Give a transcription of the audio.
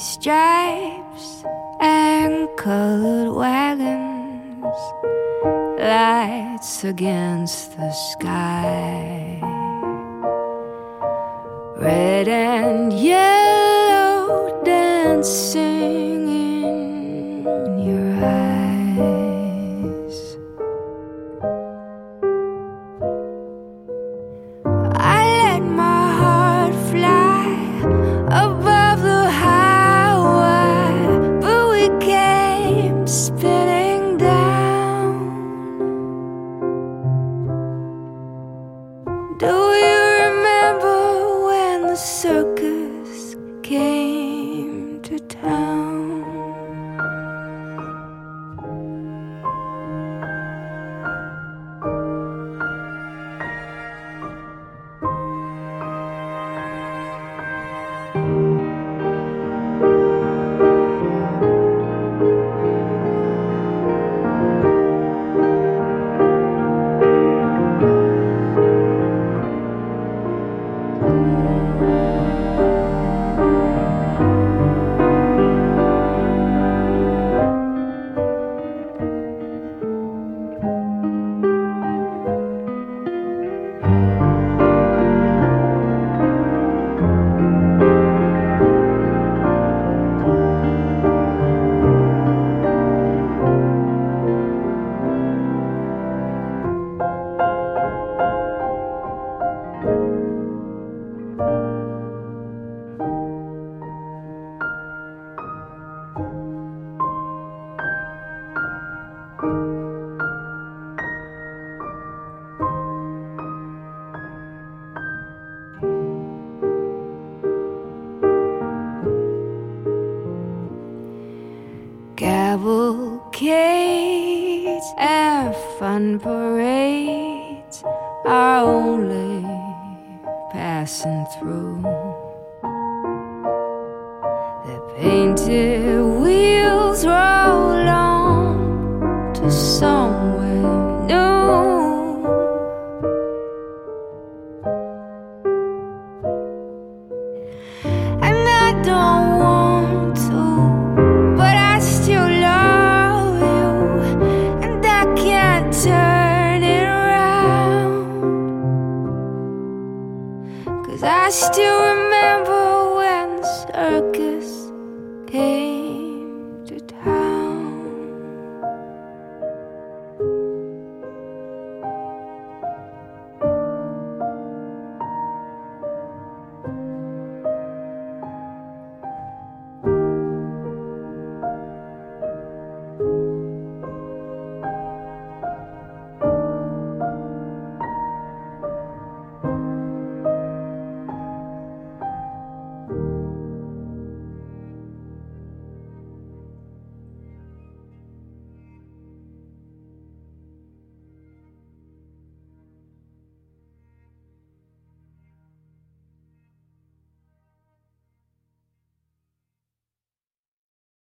stripes and colored wagons, lights against the sky, red and yellow dancing in your eyes. I let my heart fly above the highway, but we came spinning down. Do you remember when the circus came to town? Cavalcades and fun parades are only passing through. The painted wheels